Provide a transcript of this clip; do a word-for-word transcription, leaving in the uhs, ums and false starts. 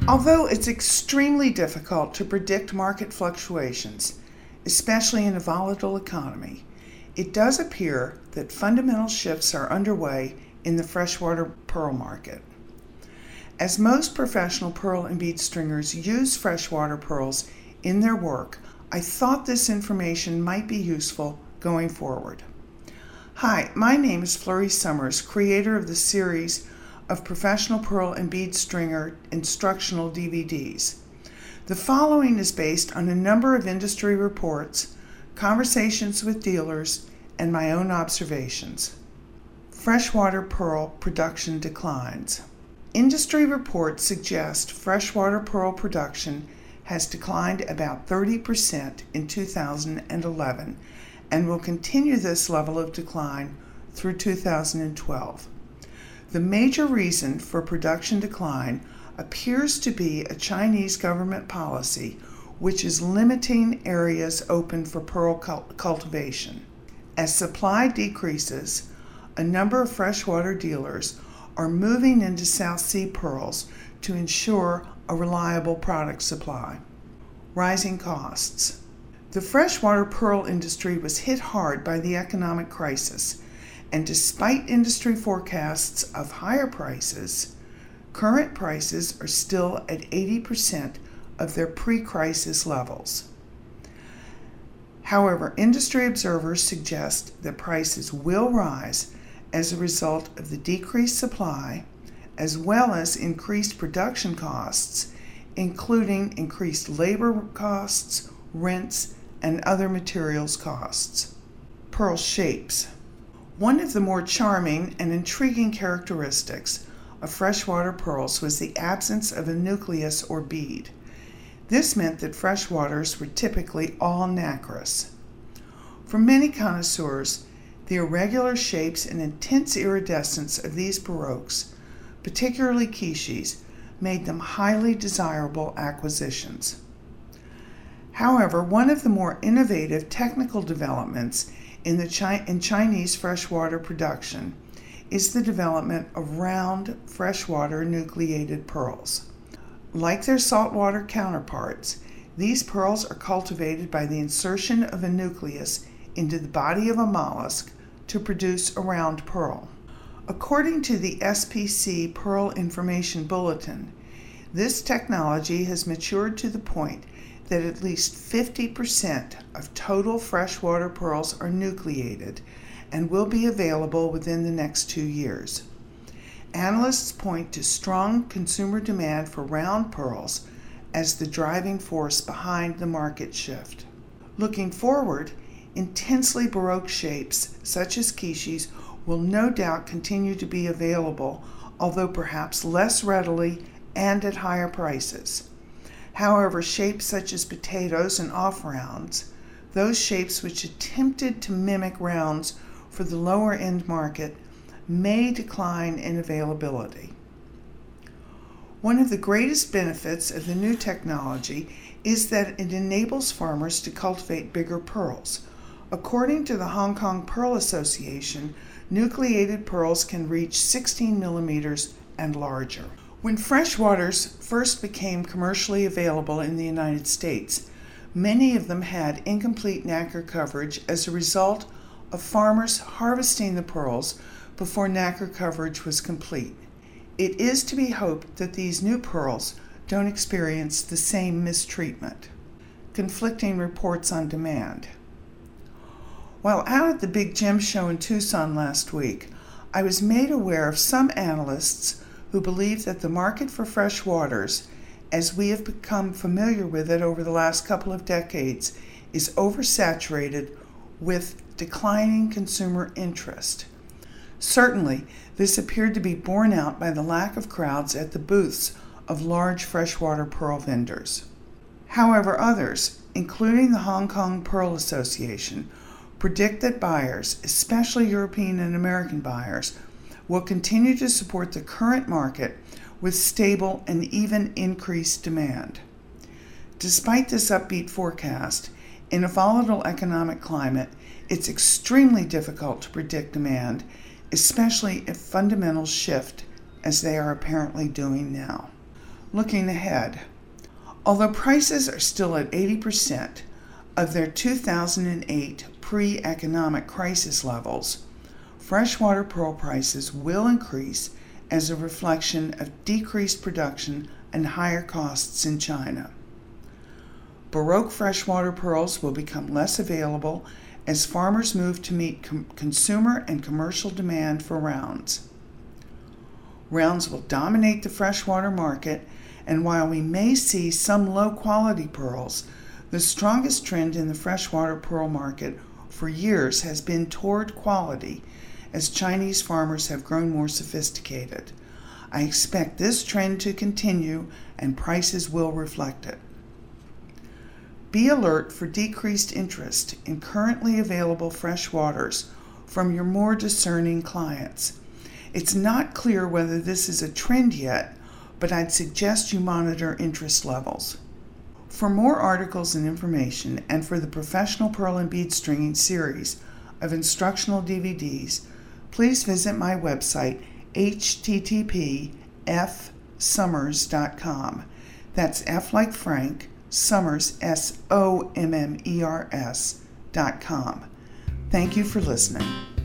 Although it's extremely difficult to predict market fluctuations, especially in a volatile economy, it does appear that fundamental shifts are underway in the freshwater pearl market. As most professional pearl and bead stringers use freshwater pearls in their work, I thought this information might be useful going forward. Hi, my name is Flurry Summers, creator of the series of professional pearl and bead stringer instructional D V Ds. The following is based on a number of industry reports, conversations with dealers, and my own observations. Freshwater pearl production declines. Industry reports suggest freshwater pearl production has declined about thirty percent in two thousand eleven and will continue this level of decline through two thousand twelve. The major reason for production decline appears to be a Chinese government policy which is limiting areas open for pearl cultivation. As supply decreases, a number of freshwater dealers are moving into South Sea pearls to ensure a reliable product supply. Rising costs. The freshwater pearl industry was hit hard by the economic crisis, and despite industry forecasts of higher prices, current prices are still at eighty percent of their pre-crisis levels. However, industry observers suggest that prices will rise as a result of the decreased supply, as well as increased production costs, including increased labor costs, rents, and other materials costs. Pearl shapes. One of the more charming and intriguing characteristics of freshwater pearls was the absence of a nucleus or bead. This meant that freshwaters were typically all nacrous. For many connoisseurs, the irregular shapes and intense iridescence of these baroques, particularly quiches, made them highly desirable acquisitions. However, one of the more innovative technical developments in, the Chi- in Chinese freshwater production is the development of round freshwater nucleated pearls. Like their saltwater counterparts, these pearls are cultivated by the insertion of a nucleus into the body of a mollusk to produce a round pearl. According to the S P C Pearl Information Bulletin, this technology has matured to the point that at least fifty percent of total freshwater pearls are nucleated and will be available within the next two years. Analysts point to strong consumer demand for round pearls as the driving force behind the market shift. Looking forward, intensely baroque shapes such as quiches will no doubt continue to be available, although perhaps less readily and at higher prices. However, shapes such as potatoes and off-rounds, those shapes which attempted to mimic rounds for the lower-end market, may decline in availability. One of the greatest benefits of the new technology is that it enables farmers to cultivate bigger pearls. According to the Hong Kong Pearl Association, nucleated pearls can reach sixteen millimeters and larger. When freshwaters first became commercially available in the United States, many of them had incomplete nacre coverage as a result of farmers harvesting the pearls before nacre coverage was complete. It is to be hoped that these new pearls don't experience the same mistreatment. Conflicting reports on demand. While out at the Big Gem Show in Tucson last week, I was made aware of some analysts who believe that the market for fresh waters, as we have become familiar with it over the last couple of decades, is oversaturated with declining consumer interest. Certainly, this appeared to be borne out by the lack of crowds at the booths of large freshwater pearl vendors. However, others, including the Hong Kong Pearl Association, predict that buyers, especially European and American buyers, will continue to support the current market with stable and even increased demand. Despite this upbeat forecast, in a volatile economic climate, it's extremely difficult to predict demand, especially if fundamentals shift as they are apparently doing now. Looking ahead, although prices are still at eighty percent of their two thousand eight pre-economic crisis levels, freshwater pearl prices will increase as a reflection of decreased production and higher costs in China. Baroque freshwater pearls will become less available as farmers move to meet com- consumer and commercial demand for rounds. Rounds will dominate the freshwater market, and while we may see some low-quality pearls, the strongest trend in the freshwater pearl market for years has been toward quality as Chinese farmers have grown more sophisticated. I expect this trend to continue and prices will reflect it. Be alert for decreased interest in currently available fresh waters from your more discerning clients. It's not clear whether this is a trend yet, but I'd suggest you monitor interest levels. For more articles and information, and for the Professional Pearl and Bead Stringing series of instructional D V Ds, please visit my website, h t t p f sommers dot com. That's F like Frank, Sommers, S O M M E R S dot com. Thank you for listening.